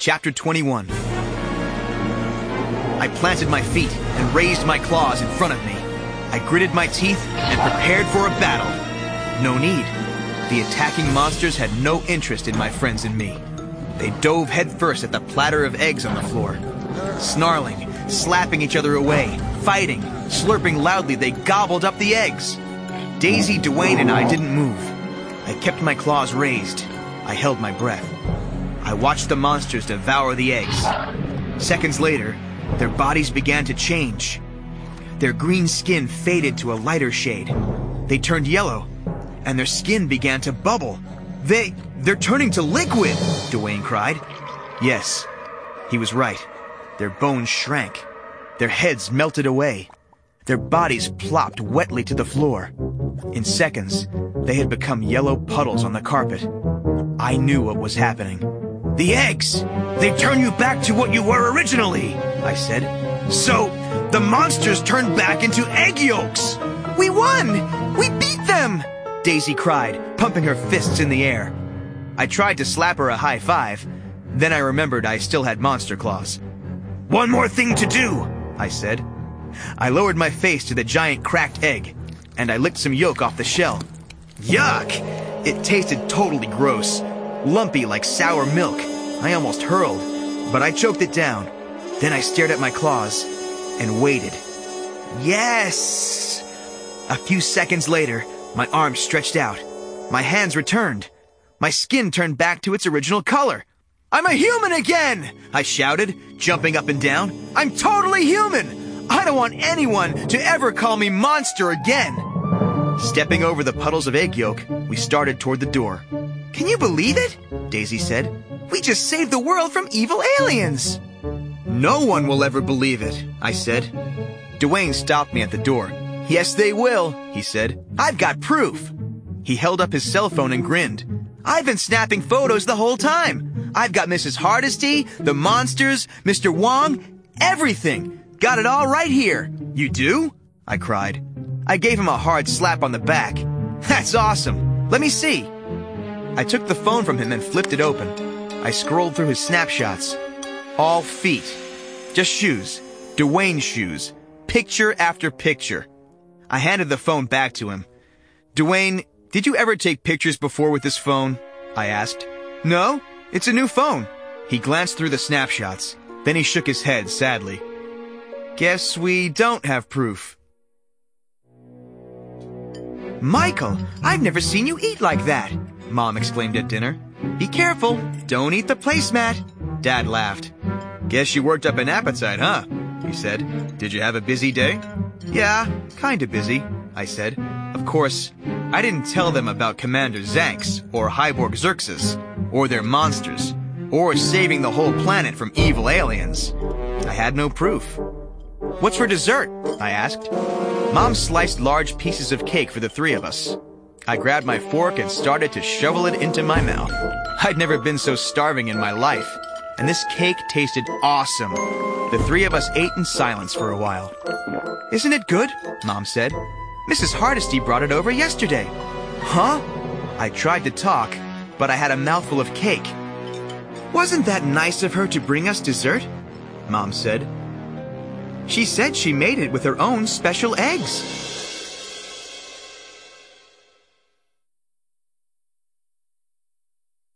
Chapter 21. I planted my feet and raised my claws in front of me. I gritted my teeth and prepared for a battle. No need. The attacking monsters had no interest in my friends and me. They dove headfirst at the platter of eggs on the floor. Snarling, slapping each other away, fighting, slurping loudly, they gobbled up the eggs. Daisy, Dwayne, and I didn't move. I kept my claws raised. I held my breath. I watched the monsters devour the eggs. Seconds later, their bodies began to change. Their green skin faded to a lighter shade. They turned yellow, and their skin began to bubble. They're turning to liquid, Dwayne cried. Yes, he was right. Their bones shrank. Their heads melted away. Their bodies plopped wetly to the floor. In seconds, they had become yellow puddles on the carpet. I knew what was happening. The eggs! They turn you back to what you were originally, I said. So, the monsters turned back into egg yolks! We won! We beat them! Daisy cried, pumping her fists in the air. I tried to slap her a high five. Then I remembered I still had monster claws. One more thing to do, I said. I lowered my face to the giant cracked egg, and I licked some yolk off the shell. Yuck! It tasted totally gross, lumpy like sour milk. I almost hurled, but I choked it down. Then I stared at my claws and waited. Yes! A few seconds later, my arms stretched out. My hands returned. My skin turned back to its original color. I'm a human again! I shouted, jumping up and down. I'm totally human! I don't want anyone to ever call me monster again! Stepping over the puddles of egg yolk, we started toward the door. Can you believe it? Daisy said. We just saved the world from evil aliens! No one will ever believe it, I said. Dwayne stopped me at the door. Yes, they will, he said. I've got proof. He held up his cell phone and grinned. I've been snapping photos the whole time. I've got Mrs. Hardesty, the monsters, Mr. Wong, everything. Got it all right here. You do? I cried. I gave him a hard slap on the back. That's awesome. Let me see. I took the phone from him and flipped it open. I scrolled through his snapshots. All feet. Just shoes. Dwayne's shoes. Picture after picture. I handed the phone back to him. Dwayne, did you ever take pictures before with this phone? I asked. No, it's a new phone. He glanced through the snapshots. Then he shook his head sadly. Guess we don't have proof. Michael, I've never seen you eat like that, Mom exclaimed at dinner. Be careful, don't eat the placemat. Dad laughed. Guess you worked up an appetite, huh? He said. Did you have a busy day? Yeah, kinda busy, I said. Of course, I didn't tell them about Commander Zanks, or Hyborg Xerxes, or their monsters, or saving the whole planet from evil aliens. I had no proof. What's for dessert? I asked. Mom sliced large pieces of cake for the three of us. I grabbed my fork and started to shovel it into my mouth. I'd never been so starving in my life, and this cake tasted awesome. The three of us ate in silence for a while. Isn't it good? Mom said. Mrs. Hardesty brought it over yesterday. Huh? I tried to talk, but I had a mouthful of cake. Wasn't that nice of her to bring us dessert? Mom said. She said she made it with her own special eggs.